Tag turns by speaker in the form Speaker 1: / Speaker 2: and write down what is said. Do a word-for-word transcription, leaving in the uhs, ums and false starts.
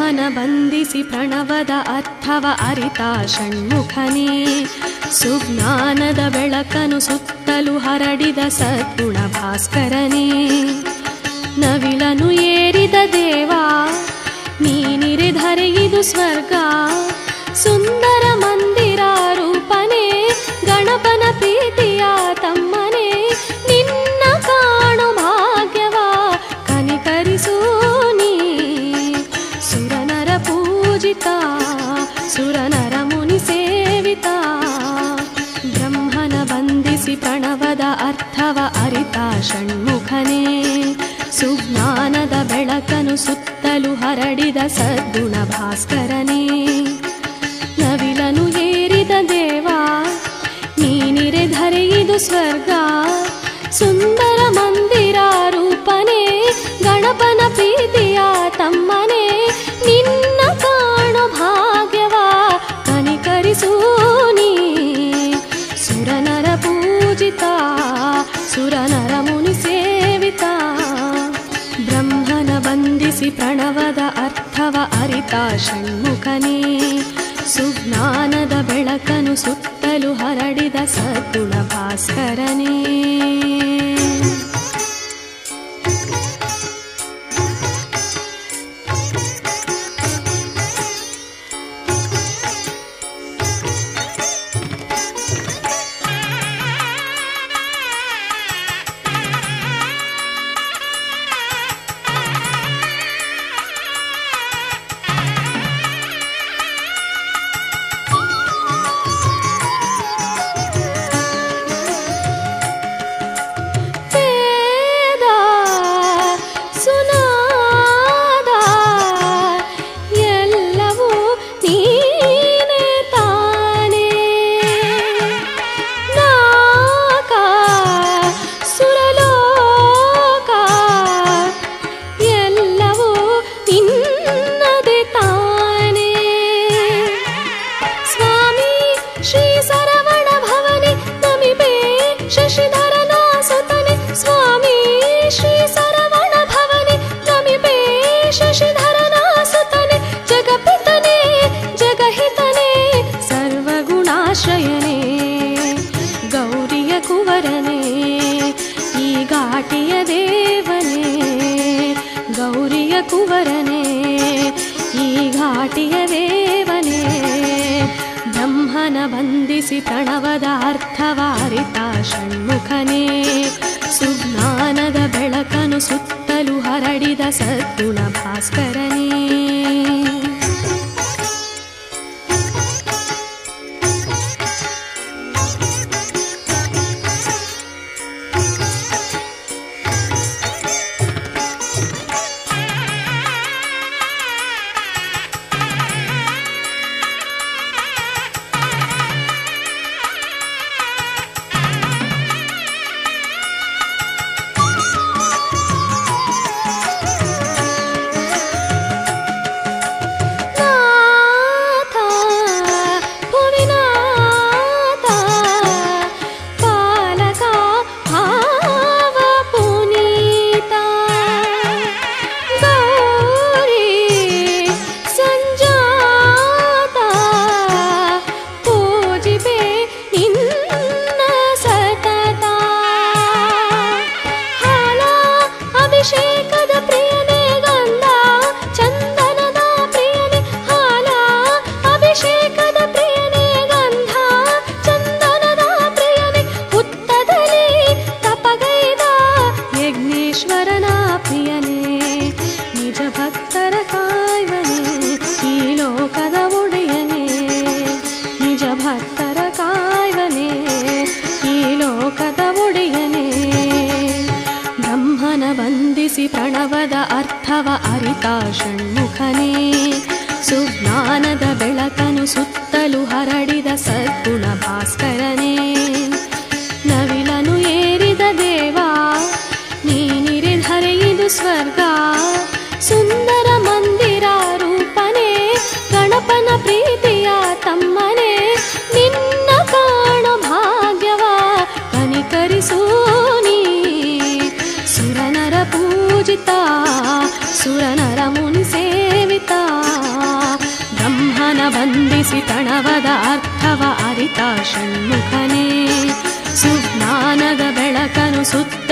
Speaker 1: ಬ್ರಹ್ಮನ ಬಂಧಿಸಿ ಪ್ರಣವದ ಅರ್ಥವ ಅರಿತ ಷಣ್ಮುಖನೇ, ಸುಜ್ಞಾನದ ಬೆಳಕನು ಸುತ್ತಲೂ ಹರಡಿದ ಸದ್ಗುಣ ಭಾಸ್ಕರನೇ. ನವಿಲನು ಏರಿದ ದೇವ ನೀನಿರಿಧರೆಯಿದು ಸ್ವರ್ಗ, ಸುಂದರ ಮಂದಿರ ರೂಪನೇ ಗಣಪನ ಪ್ರೀತಿಯ ತಮ್ಮನೇ. ನಿನ್ನ ಕಾಣು ಭಾಗ್ಯವ ಕನಿಕರಿಸು ನೀ, ಸುರನರ ಪೂಜಿತ ಸುರನರ ಮುನಿ ಸೇವಿತ. ಬ್ರಹ್ಮನ ಬಂಧಿಸಿ ಪ್ರಣವದ ಅರ್ಥವ ಅರಿತ ಷಣ್ಮುಖನೇ, ಸುಜ್ಞಾನದ ಬೆಳಕನು ಸುತ್ತಲೂ ಹರಡಿದ ಸದ್ಗುಣ ಭಾಸ್ಕರನೇ. ನವಿಲನು ಏರಿದ ದೇವ ನೀನಿರೆಧರೆಯಿದು ಸ್ವರ್ಗ, ಸುಂದರ ಮಂದಿರ ರೂಪನೇ ಗಣಪನ ಪ್ರೀತಿಯ ತಮ್ಮನೇ. ನಿನ್ನ ಕಾಣು ಭಾಗ್ಯವ ಕನಿಕರಿಸು ನೀ, ಸುರನರ ಪೂಜಿತ ಸುರನರ ಮುನಿ ಸೇವಿತ. ಬ್ರಹ್ಮನ ಬಂಧಿಸಿ ಪ್ರಣವದ ಅರ್ಥವ ಅರಿತ ಷಣ್ಮುಖನೇ, ಸುಜ್ಞಾನದ ಬೆಳಕನು ಸುತ್ತಲೂ ಹರಡಿದ ಸದ್ಗುಣ ಭಾಸ್ಕರನೇ. ಕುವರನೇ ಈ ಘಾಟಿಯ ದೇವನೇ. ಬ್ರಹ್ಮನ ಬಂಧಿಸಿ ಪ್ರಣವದ ಅರ್ಥವ ಅರಿತ ಷಣ್ಮುಖನೇ, ಸುಜ್ಞಾನದ ಬೆಳಕನು ಸುತ್ತಲೂ ಹರಡಿದ ಸದ್ಗುಣ ಭಾಸ್ಕರನೇ. ಪ್ರಣವದ ಅರ್ಥವ ಅರಿತ ಷಣ್ಮುಖನೇ, ಸುಜ್ಞಾನದ ಬೆಳಕನು ಸುತ್ತಲೂ ಹರಡಿದ ಸದ್ಗುಣ ಭಾಸ್ಕರನೇ. ನವಿಲನು ಏರಿದ ದೇವ ನೀನಿರಿಧರೆಯಿದು ಸ್ವರ್ಗ, ಸುಂದರ ಮಂದಿರ ರೂಪನೇ ಗಣಪನ ಪ್ರೀತಿಯ ತಮ್ಮನೇ. ನಿನ್ನ ಕಾಣು ಭಾಗ್ಯವ ಕನಿಕರಿಸು ನೀ, ಸುರನರ ಪೂಜಿತ ಸುರನರ ಮುನಿ ಸೇವಿತ. ಗಮನಿಸಿ ತಣವದ ಅರ್ಥವ ಅರಿತ ಷಣ್ಮುಖನೇ ಸುಜ್ಞಾನದ ಬೆಳಕನು ಸುತ್ತ